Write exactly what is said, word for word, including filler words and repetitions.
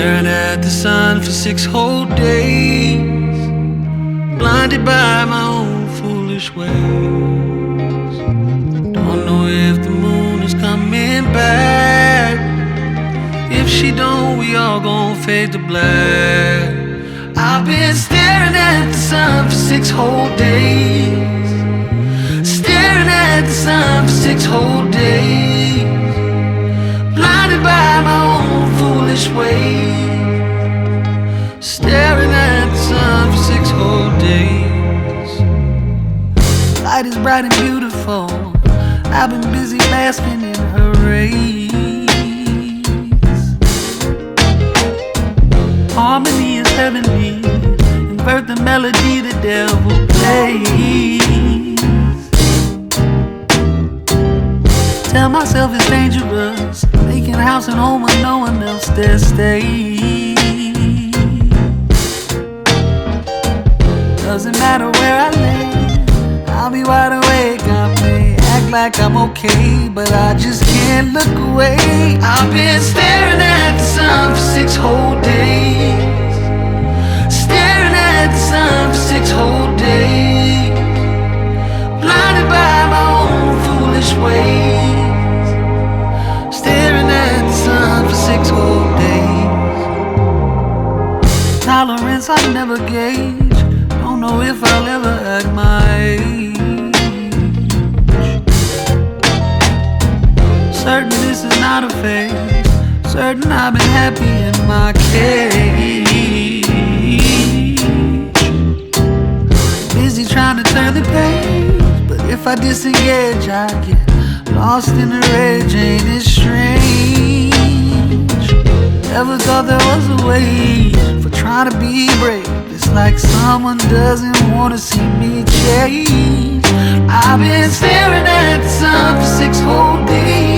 Staring at the sun for six whole days, blinded by my own foolish ways. Don't know if the moon is coming back. If she don't, we all gon' fade to black. I've been staring at the sun for six whole days, staring at the sun for six whole days, blinded by my own foolish ways. Staring at the sun for six whole days. Light is bright and beautiful. I've been busy basking in her rays. Harmony is heavenly. Invert the melody the devil plays. Tell myself it's dangerous, making a house and home when no one else there stays. Doesn't matter where I lay, I'll be wide awake. I may act like I'm okay, but I just can't look away. I've been staring at the sun for six whole days, staring at the sun for six whole days, blinded by my own foolish ways. Staring at the sun for six whole days. Tolerance I never gauge. Don't know if I'll ever act my age. Certain this is not a phase. Certain I've been happy in my cage. Busy trying to turn the page, but if I disengage I get lost in the rage. Ain't it strange? Never thought there was a way for trying to be brave. It's like someone doesn't wanna see me change. I've been staring at the sun for six whole days,